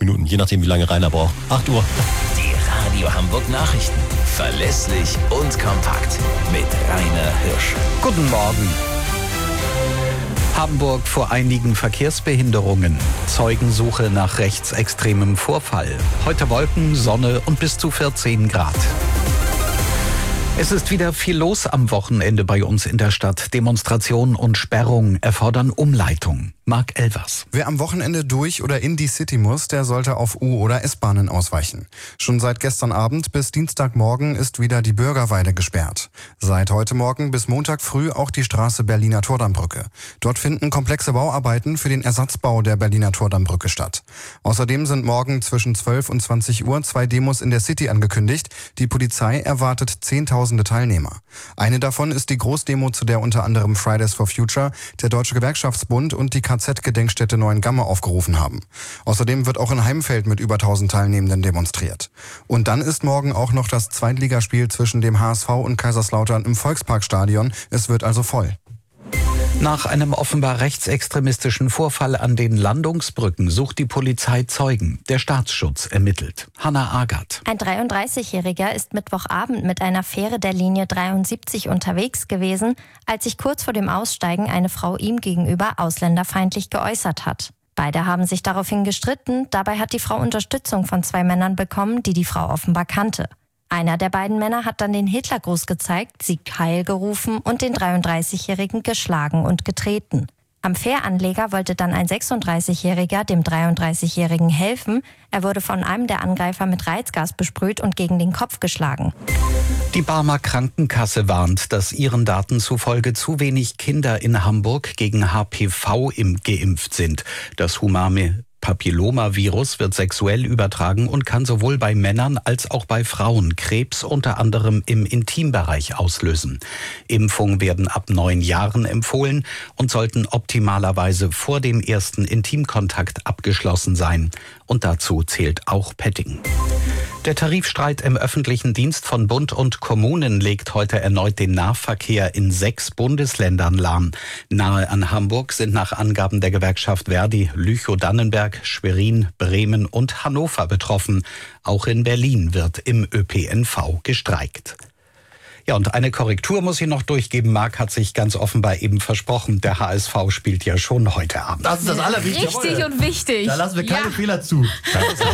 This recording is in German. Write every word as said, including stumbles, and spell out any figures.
Minuten, je nachdem, wie lange Rainer braucht. acht Uhr. Die Radio Hamburg Nachrichten. Verlässlich und kompakt. Mit Rainer Hirsch. Guten Morgen. Hamburg vor einigen Verkehrsbehinderungen. Zeugensuche nach rechtsextremem Vorfall. Heute Wolken, Sonne und bis zu vierzehn Grad. Es ist wieder viel los am Wochenende bei uns in der Stadt. Demonstrationen und Sperrungen erfordern Umleitung. Marc Elvers. Wer am Wochenende durch oder in die City muss, der sollte auf U- oder S-Bahnen ausweichen. Schon seit gestern Abend bis Dienstagmorgen ist wieder die Bürgerweide gesperrt. Seit heute Morgen bis Montag früh auch die Straße Berliner Tordammbrücke. Dort finden komplexe Bauarbeiten für den Ersatzbau der Berliner Tordammbrücke statt. Außerdem sind morgen zwischen zwölf und zwanzig Uhr zwei Demos in der City angekündigt. Die Polizei erwartet zehntausende Teilnehmer. Eine davon ist die Großdemo, zu der unter anderem Fridays for Future, der Deutsche Gewerkschaftsbund und die K Z-Gedenkstätte Neuengamme aufgerufen haben. Außerdem wird auch in Heimfeld mit über tausend Teilnehmenden demonstriert. Und dann ist morgen auch noch das Zweitligaspiel zwischen dem H S V und Kaiserslautern im Volksparkstadion. Es wird also voll. Nach einem offenbar rechtsextremistischen Vorfall an den Landungsbrücken sucht die Polizei Zeugen. Der Staatsschutz ermittelt. Hanna Agath. Ein dreiunddreißigjähriger ist Mittwochabend mit einer Fähre der Linie dreiundsiebzig unterwegs gewesen, als sich kurz vor dem Aussteigen eine Frau ihm gegenüber ausländerfeindlich geäußert hat. Beide haben sich daraufhin gestritten. Dabei hat die Frau Unterstützung von zwei Männern bekommen, die die Frau offenbar kannte. Einer der beiden Männer hat dann den Hitlergruß gezeigt, Sieg Heil gerufen und den dreiunddreißigjährigen geschlagen und getreten. Am Fähranleger wollte dann ein sechsunddreißigjähriger dem dreiunddreißigjährigen helfen. Er wurde von einem der Angreifer mit Reizgas besprüht und gegen den Kopf geschlagen. Die Barmer Krankenkasse warnt, dass ihren Daten zufolge zu wenig Kinder in Hamburg gegen H P V geimpft sind. Das humane Papillomavirus wird sexuell übertragen und kann sowohl bei Männern als auch bei Frauen Krebs unter anderem im Intimbereich auslösen. Impfungen werden ab neun Jahren empfohlen und sollten optimalerweise vor dem ersten Intimkontakt abgeschlossen sein. Und dazu zählt auch Petting. Der Tarifstreit im öffentlichen Dienst von Bund und Kommunen legt heute erneut den Nahverkehr in sechs Bundesländern lahm. Nahe an Hamburg sind nach Angaben der Gewerkschaft Verdi Lüchow-Dannenberg, Schwerin, Bremen und Hannover betroffen. Auch in Berlin wird im Ö P N V gestreikt. Ja, und eine Korrektur muss ich noch durchgeben. Marc hat sich ganz offenbar eben versprochen. Der H S V spielt ja schon heute Abend. Das ist das Allerwichtigste. Richtig und wichtig. Da lassen wir keine Ja. Fehler zu.